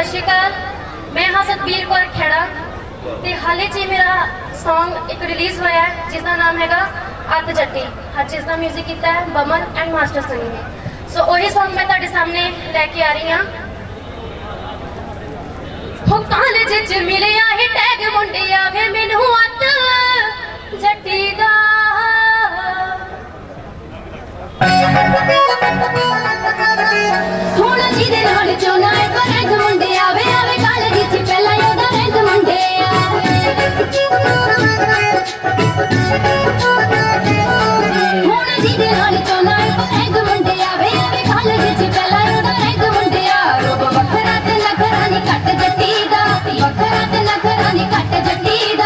सत श्री अकाल। मैं हाँ सतबीर कौर खेड़ा ते हाले च मेरा सॉन्ग एक रिलीज होया है जिसका नाम हैगा अत जट्टी। हाँ, जिसका म्यूजिक किया है बमन एंड मास्टर सनी ने। सो वही सॉन्ग मैं तुहाडे सामने लेके आ रही हाँ। हो कॉलेज च मिलिया ही टैग मुंडिया वे मैनू अत जट्टी दा। हुण जिहदे नाल चोना इक रैंक मुंडे आवे आवे कॉलेज च पहला ओदा रैंक मुंडे आवे। हुण जिहदे नाल चोना इक रैंक मुंडे आवे आवे कॉलेज च पहला ओदा रैंक मुंडे आ। रूप वखरा ते नखरा नी कट जट्टी दा, वखरा ते नखरा नी कट जट्टी दा।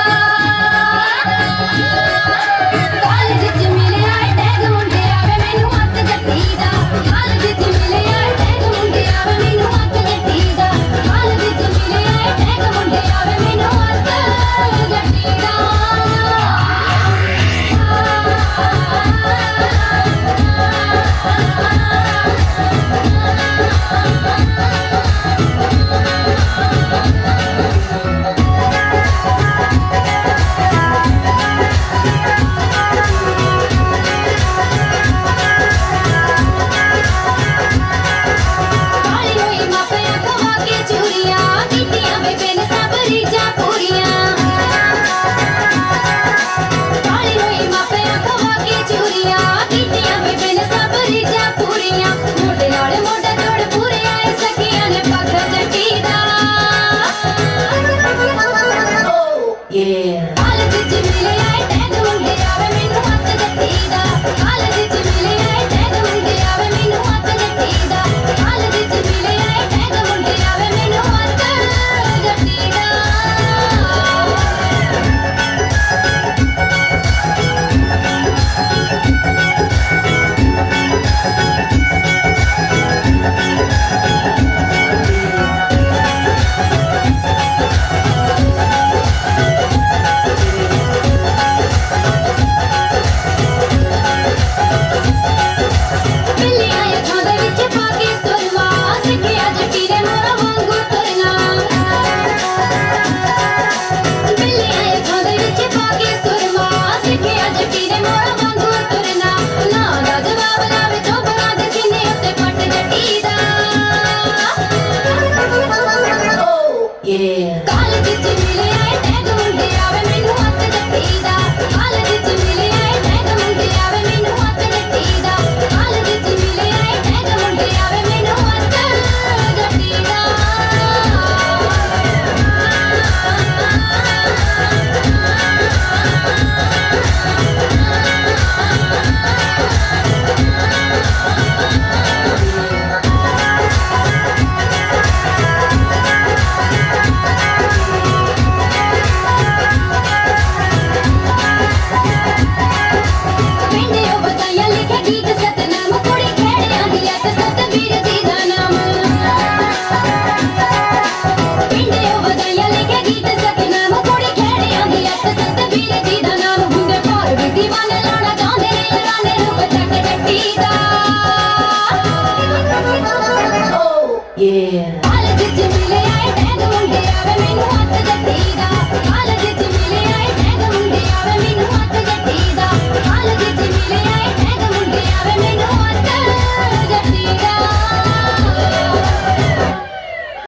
कॉलेज च मिलिया टैग मुंडे आवे मैनू अत जट्टी दा। कॉलेज च मिलिया टैग मुंडे आवे मैनू अत जट्टी दा। कॉलेज च मिलिया टैग मुंडे आवे मैनू अत जट्टी दा। Yeah.